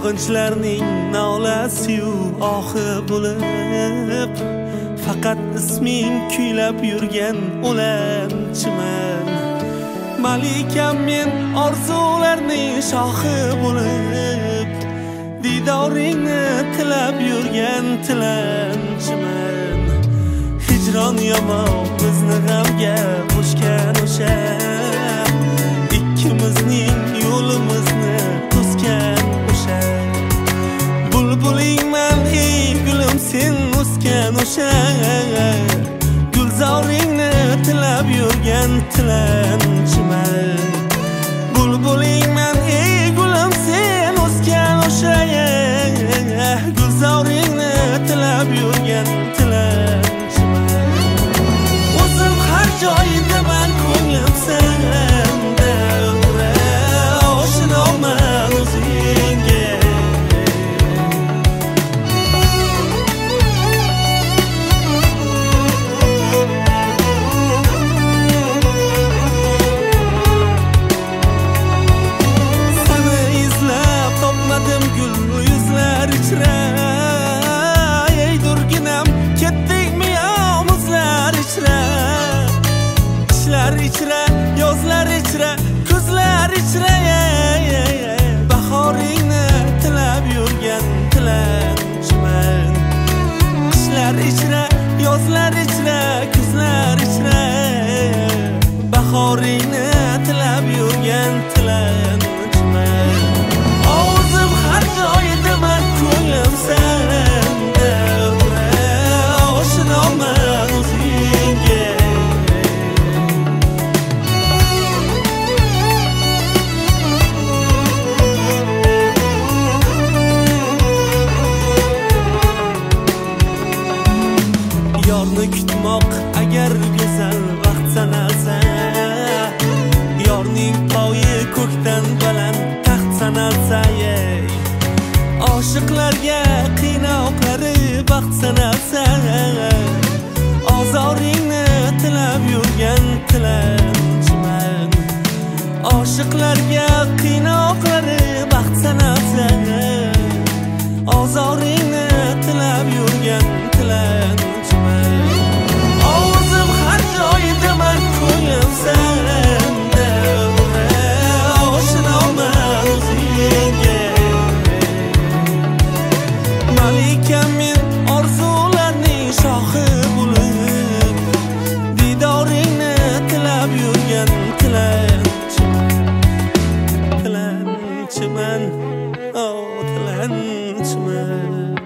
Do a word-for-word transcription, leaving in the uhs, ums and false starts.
yolg'onchilarning nolasi-yu ohi bo'lib, faqat isming kuylab yurgan o'lanchiman. Malikam men orzularning shohi bo'lib, didoringni tilab yurgan tilanchiman. Hijron yomon bizni g'amga qo'shgan o'sha, ikkimizning yo'limizni to'sgan o'sha. Bulbulingman ey gulim sen o'sgan o'sha, gulzoringni tilab yurgan tilanchiman. Bulbulingman ey gulim sen o'sgan o'sha, gulzoringni tilab yurgan tilanchiman. O'zim har joydaman ko'nglim senda, oshinoman o'zingga. Seni izlab topmadim gul yuzlar ichra, ey durginam ketdikmi omuzlar ichra. Qishlar ichra, yozlar ichra, kuzlar ichra, bahoringni tilab yurgan tilanchiman. Qishlar ichra, yozlar ichra, kuzlar ichra, bahoringni tilab yurgan tilanchiman. O'zim har joydaman ko'nglim senda, oshinoman o'zingga. Yorni kutmoq agar go'zal vaqt sanalsa, yorning poyi ko'kdan baland taxt sanalsa, ey oshiqlarga qiynoqlari baxt sanalsa, ozoringni tilab yurgan tilanchiman. Oshiqlarga qiynoqlari baxt sanalsa, ozoringni tilab yurgan tilanchiman. O'zim har joydaman ko'nglim senda, oshinoman o'zingga. Malikam men orzularning shohi bo'lib, didoringni tilab yurgan tilanchiman. Tilanchiman, oh tilanchiman.